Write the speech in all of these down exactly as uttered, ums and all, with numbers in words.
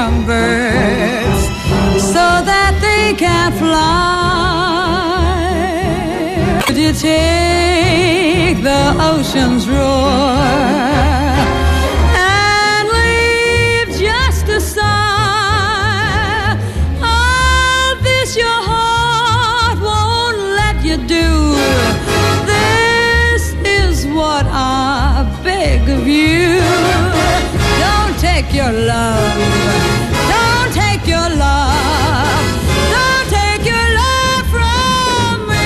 from birds so that they can fly? Would you take the ocean's roar and leave just a sigh? All this your heart won't let you do. This is what I beg of you. Don't take your love. Don't take your love. Don't take your love from me.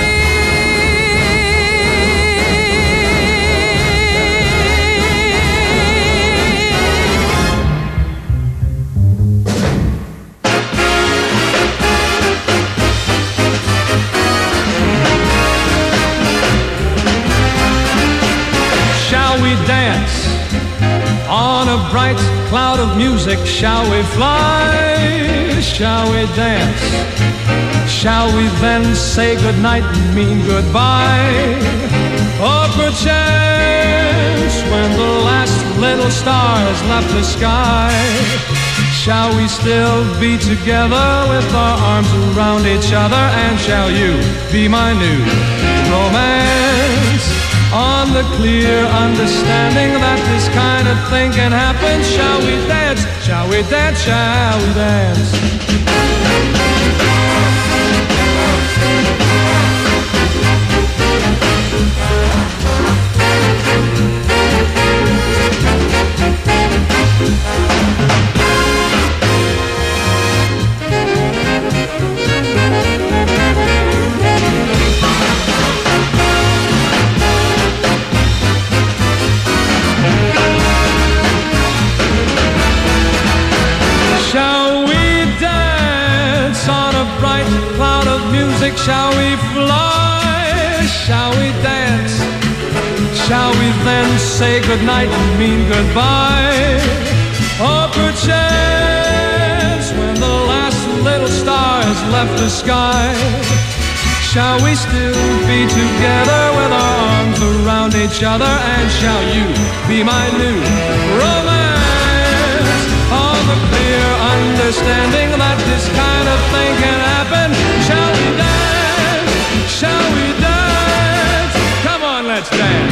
Shall we dance on a bright cloud of music? Shall we fly? Shall we dance? Shall we then say goodnight and mean goodbye? Or perchance when the last little star has left the sky, shall we still be together with our arms around each other? And shall you be my new romance? On the clear understanding that this kind of thing can happen. Shall we dance? Shall we dance? Shall we dance? Shall we fly? Shall we dance? Shall we then say goodnight and mean goodbye? Or perchance when the last little star has left the sky, shall we still be together with our arms around each other? And shall you be my new romance? On the clear understanding that this kind of thing can happen. Shall we dance? Shall we dance? Come on, let's dance.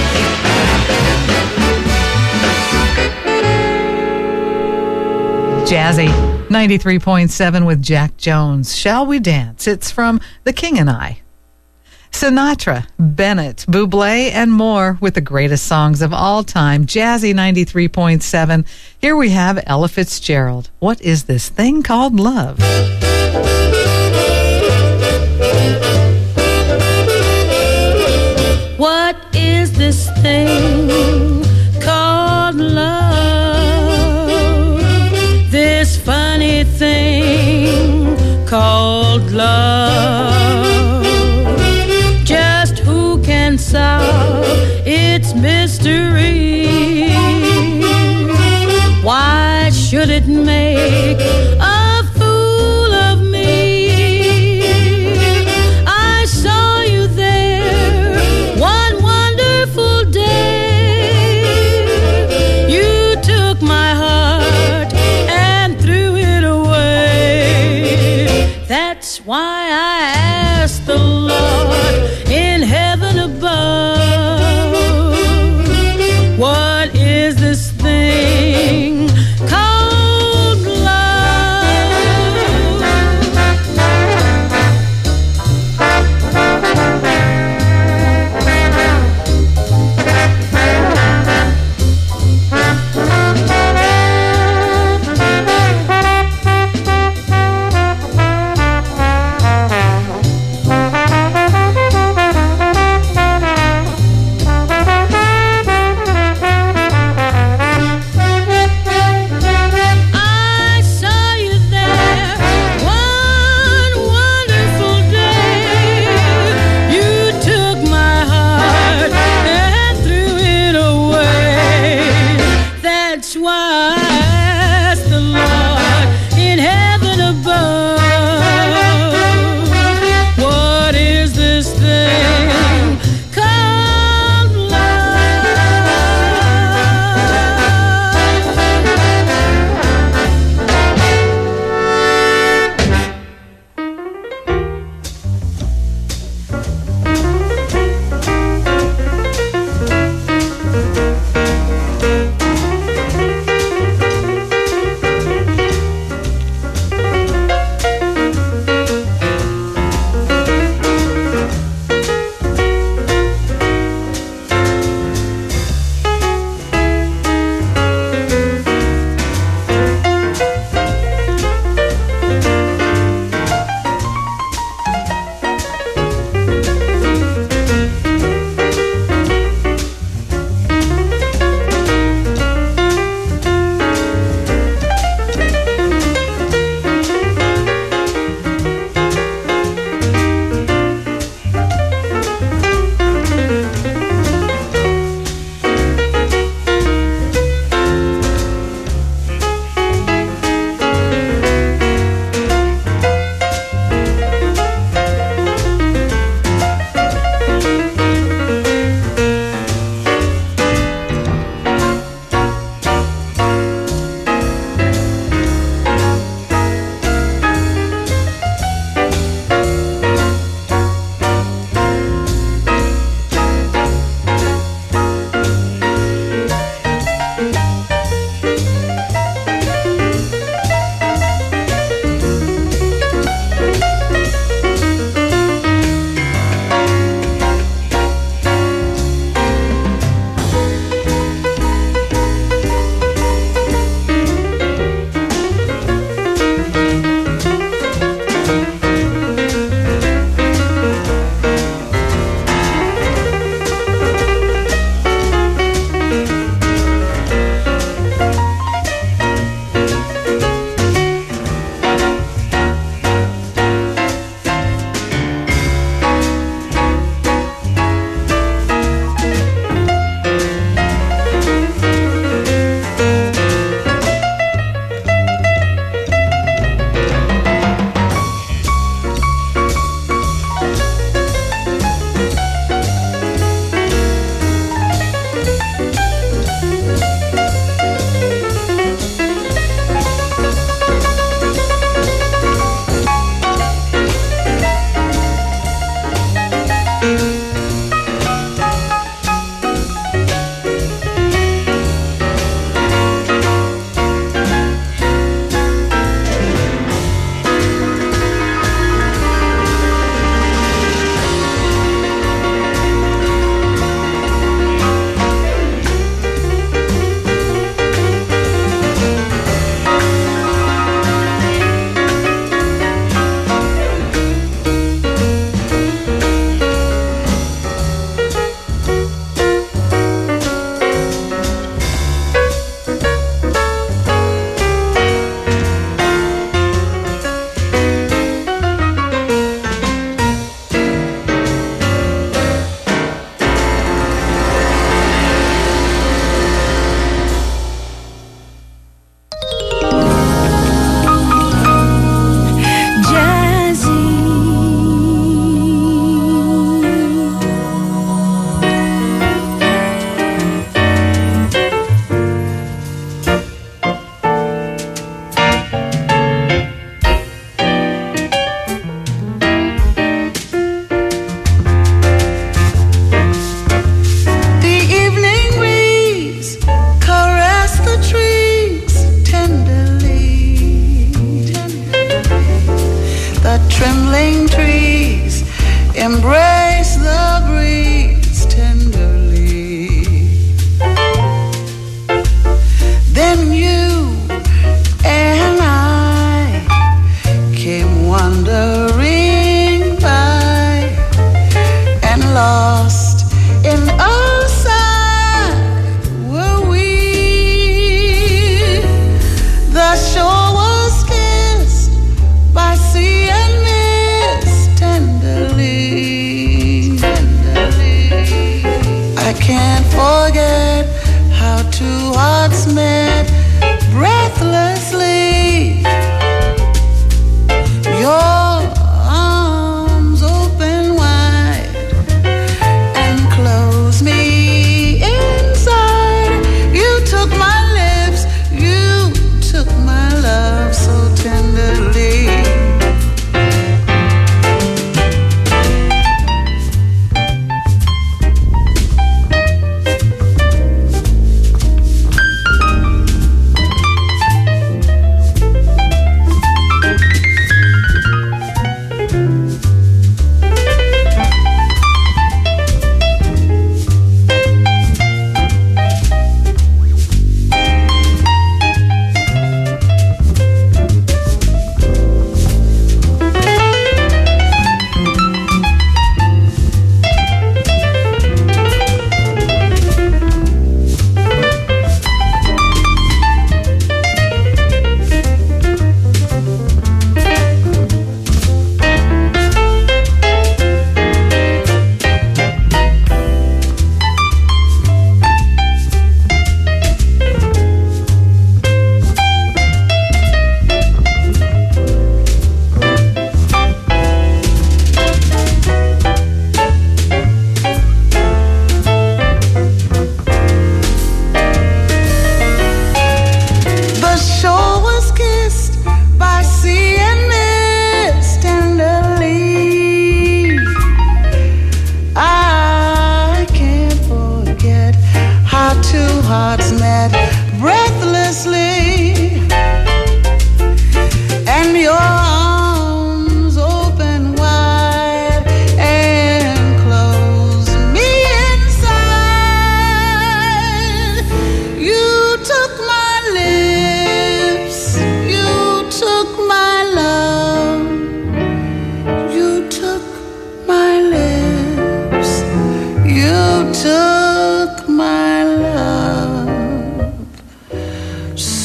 Jazzy, ninety-three point seven with Jack Jones. Shall we dance? It's from The King and I. Sinatra, Bennett, Bublé, and more with the greatest songs of all time. Jazzy, ninety-three point seven. Here we have Ella Fitzgerald. What is this thing called love? What is this thing called love? This funny thing called love. Just who can solve its mystery? Why should it make a fool of me? I saw you there one wonderful day. You took my heart and threw it away. That's why I asked the Lord in heaven above, what is this thing called love?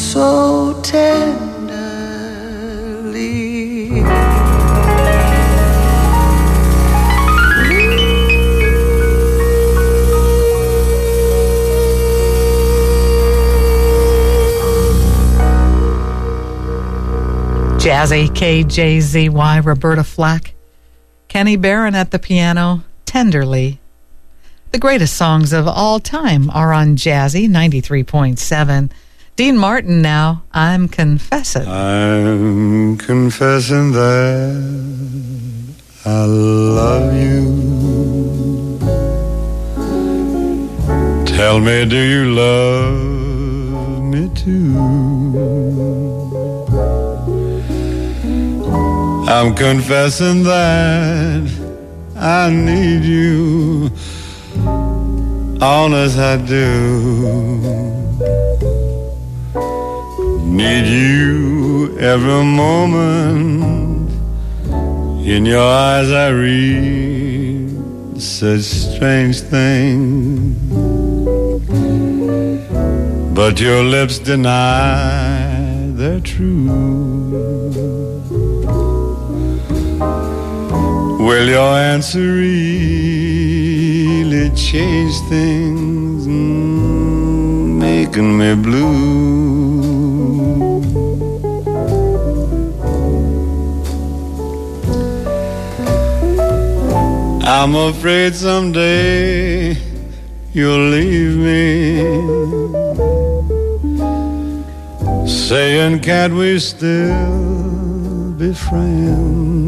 so tenderly. Jazzy, K J Z Y, Roberta Flack, Kenny Barron at the piano, Tenderly. The greatest songs of all time are on Jazzy ninety-three point seven. Dean Martin now, I'm Confessing. I'm confessing that I love you. Tell me, do you love me too? I'm confessing that I need you, honest I do. Need you every moment. In your eyes I read such strange things, but your lips deny they're true. Will your answer really change things, mm, making me blue? I'm afraid someday you'll leave me, saying can't we still be friends?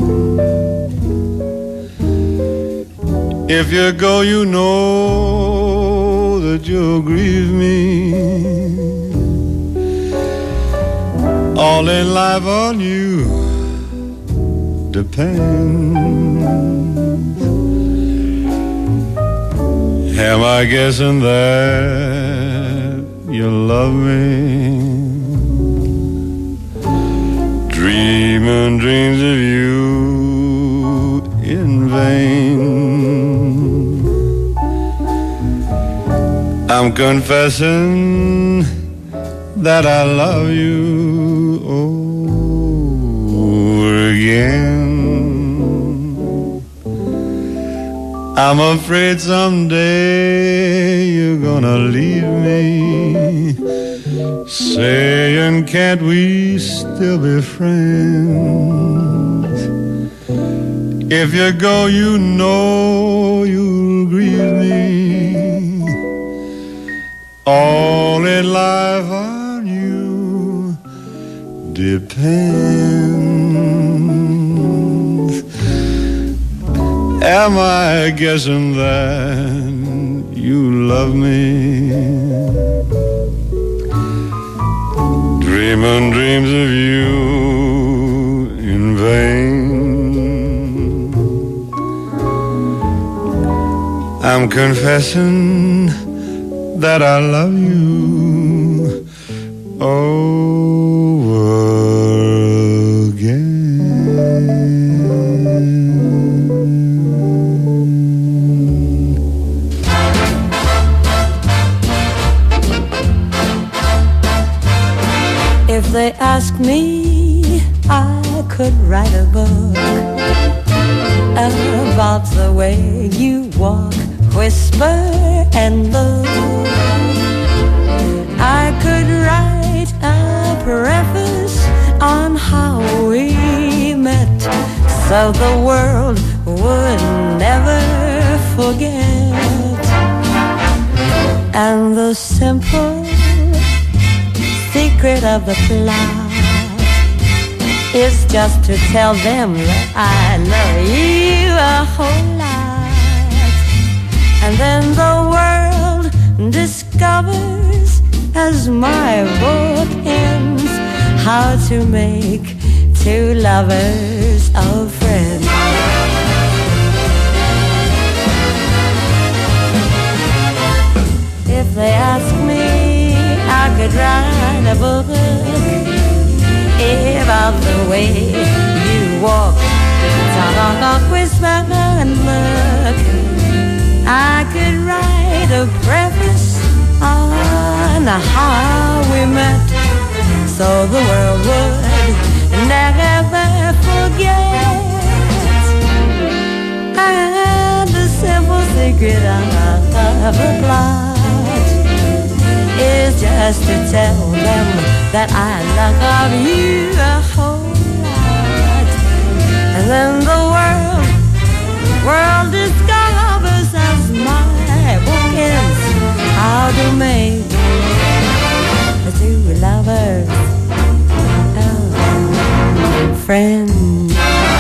If you go, you know that you'll grieve me. All in life on you depends. Am I guessing that you love me? Dreaming dreams of you in vain. I'm confessing that I love you over again. I'm afraid someday you're gonna leave me, saying can't we still be friends? If you go, you know you'll grieve me. All in life on you depends. Am I guessing that you love me? Dreaming dreams of you in vain. I'm confessing that I love you over again. If they ask me, I could write a book about the way you walk, whisper and look. I could write a preface on how we met, so the world would never forget. And the simple secret of the plot is just to tell them that I love you a whole lot. And then the world discovers, as my book ends, how to make two lovers of friends. If they ask me, I could write a book about the way you walk, talk, talk, whisper and look. I could write a preface on how we met, so the world would never forget. And the simple secret of the plot is just to tell them that I love you a whole lot. And then the world, world discovers as my book ends, how to make the two lovers oh, friends.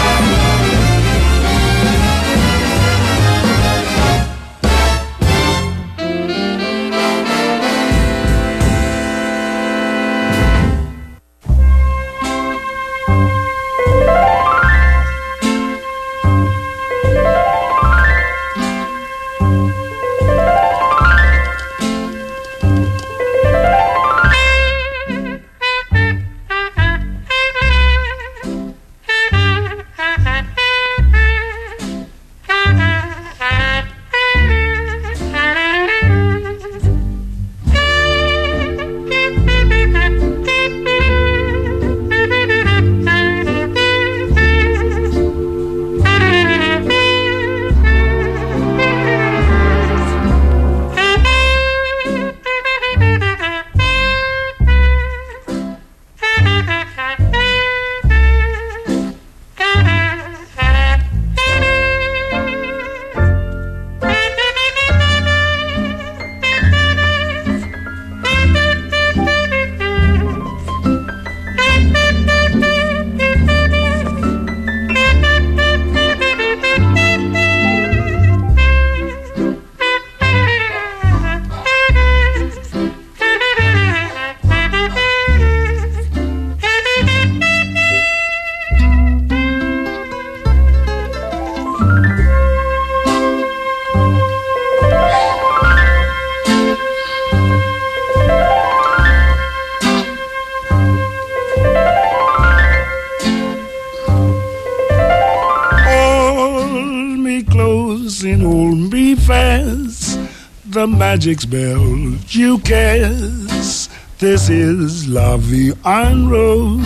The magic spell you cast. This is La Vie en Rose.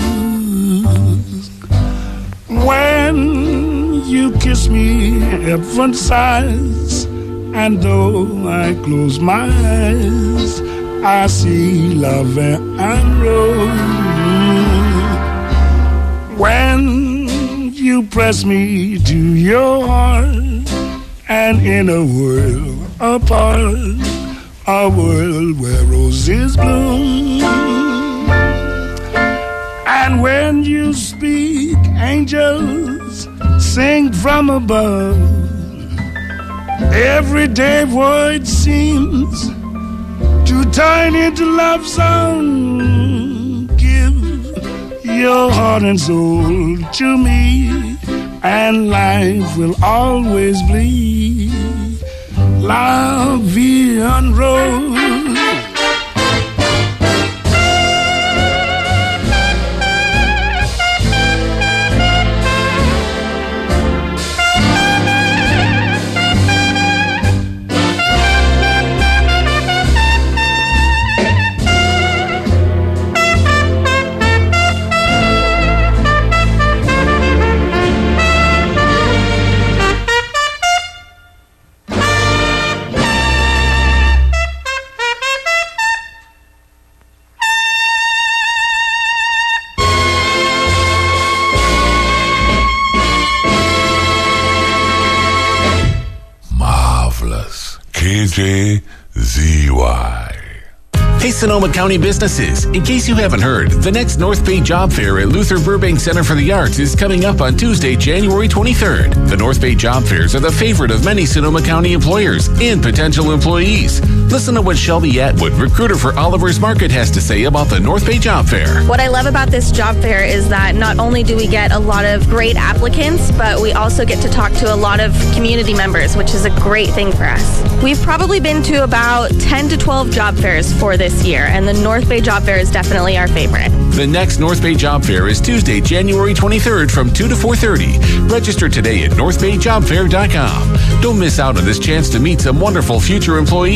When you kiss me, heaven sighs, and though I close my eyes, I see La Vie en Rose. When you press me to your heart, and in a world apart, a world where roses bloom. And when you speak, angels sing from above. Everyday void seems to turn into love song. Give your heart and soul to me, and life will always be La Vie en Rose. K J Z Y. Hey Sonoma County businesses, in case you haven't heard, the next North Bay Job Fair at Luther Burbank Center for the Arts is coming up on Tuesday, January twenty-third. The North Bay Job Fairs are the favorite of many Sonoma County employers and potential employees. Listen to what Shelby Atwood, recruiter for Oliver's Market, has to say about the North Bay Job Fair. What I love about this job fair is that not only do we get a lot of great applicants, but we also get to talk to a lot of community members, which is a great thing for us. We've probably been to about ten to twelve job fairs for this year, and the North Bay Job Fair is definitely our favorite. The next North Bay Job Fair is Tuesday, January twenty-third from two to four thirty. Register today at north bay job fair dot com. Don't miss out on this chance to meet some wonderful future employees.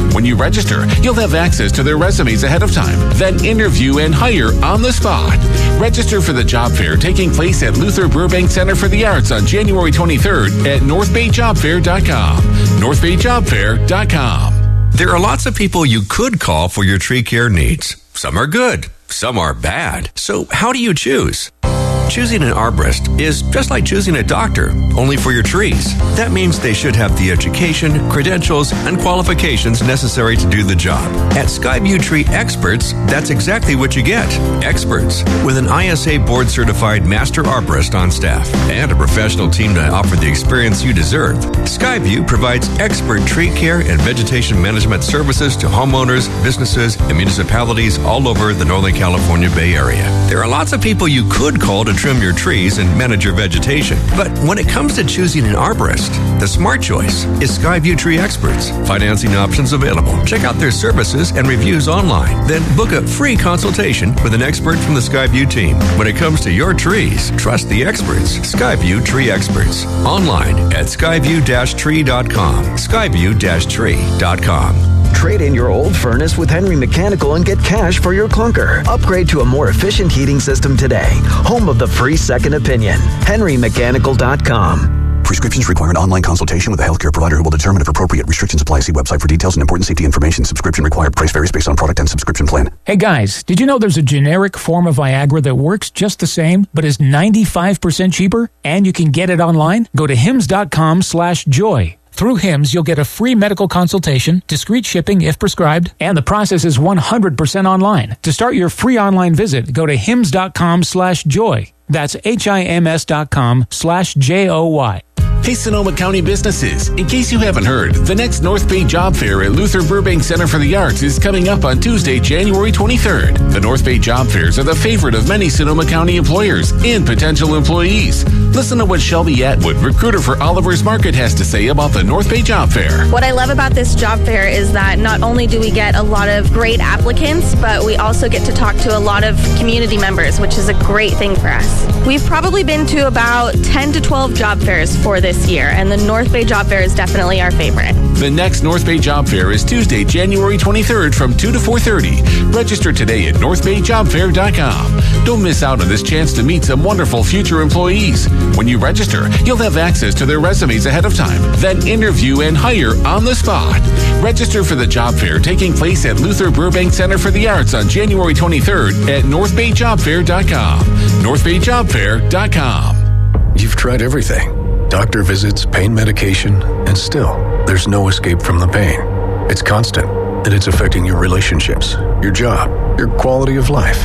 When you register, you'll have access to their resumes ahead of time, then interview and hire on the spot. Register for the job fair taking place at Luther Burbank Center for the Arts on January twenty-third at north bay job fair dot com. north bay job fair dot com. There are lots of people you could call for your tree care needs. Some are good, some are bad. So how do you choose? Choosing an arborist is just like choosing a doctor, only for your trees. That means they should have the education, credentials, and qualifications necessary to do the job. At Skyview Tree Experts, that's exactly what you get. Experts with an I S A board-certified master arborist on staff and a professional team to offer the experience you deserve. Skyview provides expert tree care and vegetation management services to homeowners, businesses, and municipalities all over the Northern California Bay Area. There are lots of people you could call to trim your trees and manage your vegetation. But when it comes to choosing an arborist, the smart choice is Skyview Tree Experts. Financing options available. Check out their services and reviews online. Then book a free consultation with an expert from the Skyview team. When it comes to your trees, trust the experts. Skyview Tree Experts. Online at skyview dash tree dot com. skyview dash tree dot com. Trade in your old furnace with Henry Mechanical and get cash for your clunker. Upgrade to a more efficient heating system today. Home of the free second opinion. henry mechanical dot com. Prescriptions require an online consultation with a healthcare provider who will determine if appropriate restrictions apply. See website for details and important safety information. Subscription required. Price varies based on product and subscription plan. Hey guys, did you know there's a generic form of Viagra that works just the same, but is ninety-five percent cheaper? And you can get it online? Go to hims dot com slash joy. Through Hims, you'll get a free medical consultation, discreet shipping if prescribed, and the process is one hundred percent online. To start your free online visit, go to hims dot com slash joy. That's H I M S dot com slash J O Y. Hey, Sonoma County businesses. In case you haven't heard, the next North Bay Job Fair at Luther Burbank Center for the Arts is coming up on Tuesday, January twenty-third. The North Bay Job Fairs are the favorite of many Sonoma County employers and potential employees. Listen to what Shelby Atwood, recruiter for Oliver's Market, has to say about the North Bay Job Fair. What I love about this job fair is that not only do we get a lot of great applicants, but we also get to talk to a lot of community members, which is a great thing for us. We've probably been to about ten to twelve job fairs for this year, and the North Bay Job Fair is definitely our favorite. The next North Bay Job Fair is Tuesday, January twenty-third from two to four thirty. Register today at north bay job fair dot com. Don't miss out on this chance to meet some wonderful future employees. When you register, you'll have access to their resumes ahead of time, then interview and hire on the spot. Register for the job fair taking place at Luther Burbank Center for the Arts on January twenty-third at north bay job fair dot com. north bay job fair dot com. You've tried everything. Doctor visits, pain medication, and still, there's no escape from the pain. It's constant, and it's affecting your relationships, your job, your quality of life.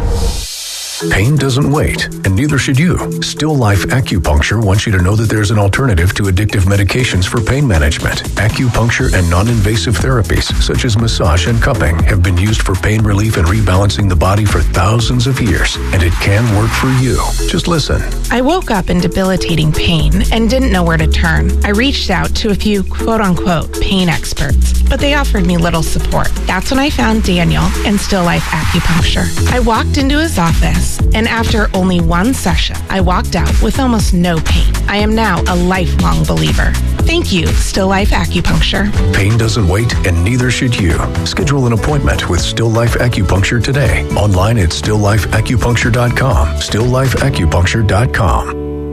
Pain doesn't wait, and neither should you. Still Life Acupuncture wants you to know that there's an alternative to addictive medications for pain management. Acupuncture and non-invasive therapies, such as massage and cupping, have been used for pain relief and rebalancing the body for thousands of years, and it can work for you. Just listen. I woke up in debilitating pain and didn't know where to turn. I reached out to a few quote-unquote pain experts, but they offered me little support. That's when I found Daniel and Still Life Acupuncture. I walked into his office, and after only one session, I walked out with almost no pain. I am now a lifelong believer. Thank you, Still Life Acupuncture. Pain doesn't wait, and neither should you. Schedule an appointment with Still Life Acupuncture today. Online at still life acupuncture dot com. still life acupuncture dot com.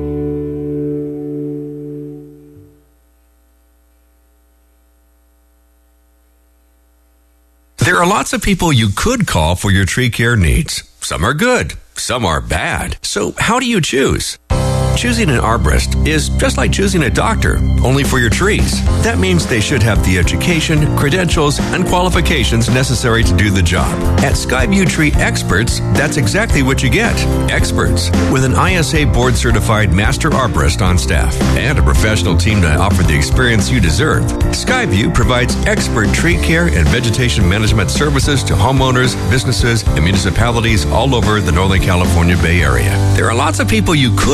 There are lots of people you could call for your tree care needs. Some are good, some are bad. So how do you choose? Choosing an arborist is just like choosing a doctor, only for your trees. That means they should have the education, credentials, and qualifications necessary to do the job. At Skyview Tree Experts, that's exactly what you get. Experts with an I S A board-certified master arborist on staff and a professional team to offer the experience you deserve. Skyview provides expert tree care and vegetation management services to homeowners, businesses, and municipalities all over the Northern California Bay Area. There are lots of people you could call to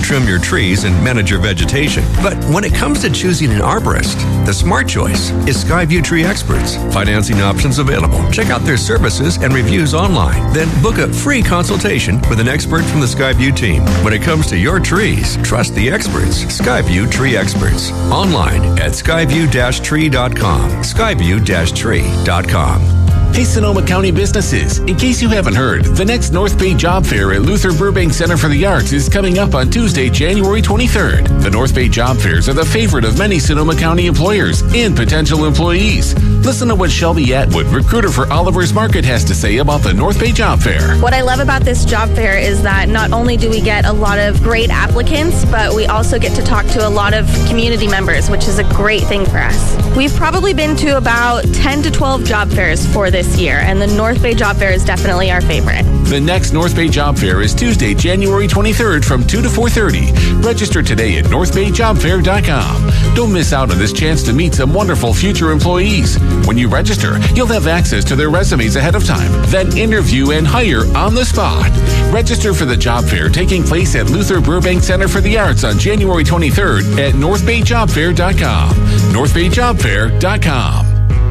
trim your trees and manage your vegetation. But when it comes to choosing an arborist, the smart choice is Skyview Tree Experts. Financing options available. Check out their services and reviews online. Then book a free consultation with an expert from the Skyview team. When it comes to your trees, trust the experts. Skyview Tree Experts. Online at skyview dash tree dot com. skyview dash tree dot com. Hey, Sonoma County businesses. In case you haven't heard, the next North Bay Job Fair at Luther Burbank Center for the Arts is coming up on Tuesday, January twenty-third. The North Bay Job Fairs are the favorite of many Sonoma County employers and potential employees. Listen to what Shelby Atwood, recruiter for Oliver's Market, has to say about the North Bay Job Fair. What I love about this job fair is that not only do we get a lot of great applicants, but we also get to talk to a lot of community members, which is a great thing for us. We've probably been to about ten to twelve job fairs for this year, and the North Bay Job Fair is definitely our favorite. The next North Bay Job Fair is Tuesday, January twenty-third from two to four thirty. Register today at north bay job fair dot com. Don't miss out on this chance to meet some wonderful future employees. When you register, you'll have access to their resumes ahead of time, then interview and hire on the spot. Register for the job fair taking place at Luther Burbank Center for the Arts on January twenty-third at north bay job fair dot com. north bay job fair dot com.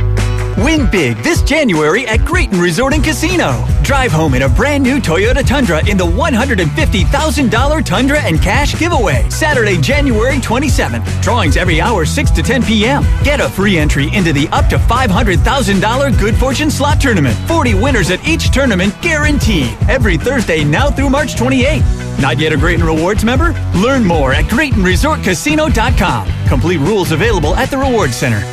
Win big this January at Grayton Resort and Casino. Drive home in a brand new Toyota Tundra in the one hundred fifty thousand dollars Tundra and Cash giveaway. Saturday, January twenty-seventh. Drawings every hour, six to ten p.m. Get a free entry into the up to five hundred thousand dollars Good Fortune Slot Tournament. forty winners at each tournament guaranteed. Every Thursday now through March twenty-eighth. Not yet a Grayton Rewards member? Learn more at Grayton Resort Casino dot com. Complete rules available at the Rewards Center.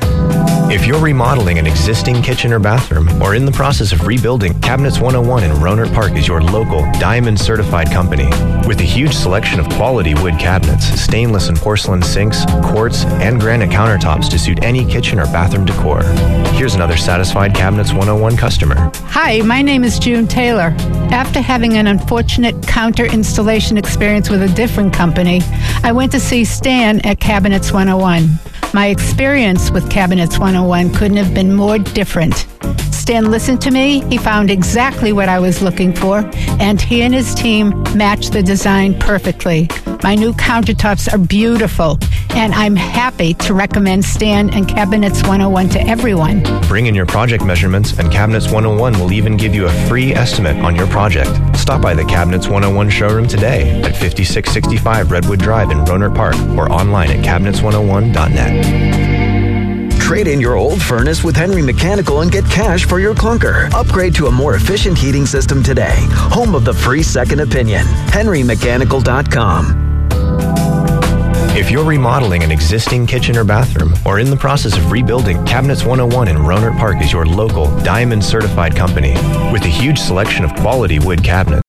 If you're remodeling an existing kitchen or bathroom or in the process of rebuilding, Cabinets one oh one in Rohnert Park is your local Diamond certified company. With a huge selection of quality wood cabinets, stainless and porcelain sinks, quartz, and granite countertops to suit any kitchen or bathroom decor. Here's another satisfied Cabinets one oh one customer. Hi, my name is June Taylor. After having an unfortunate counter installation experience with a different company, I went to see Stan at Cabinets one oh one. My experience with Cabinets one oh one couldn't have been more different. Stan listened to me, he found exactly what I was looking for, and he and his team matched the design perfectly. My new countertops are beautiful, and I'm happy to recommend Stan and Cabinets one oh one to everyone. Bring in your project measurements, and Cabinets one oh one will even give you a free estimate on your project. Stop by the Cabinets one oh one showroom today at fifty-six sixty-five Redwood Drive in Rohnert Park or online at cabinets one oh one dot net. Trade in your old furnace with Henry Mechanical and get cash for your clunker. Upgrade to a more efficient heating system today. Home of the free second opinion. henry mechanical dot com. If you're remodeling an existing kitchen or bathroom or in the process of rebuilding, Cabinets one oh one in Rohnert Park is your local Diamond certified company. With a huge selection of quality wood cabinets,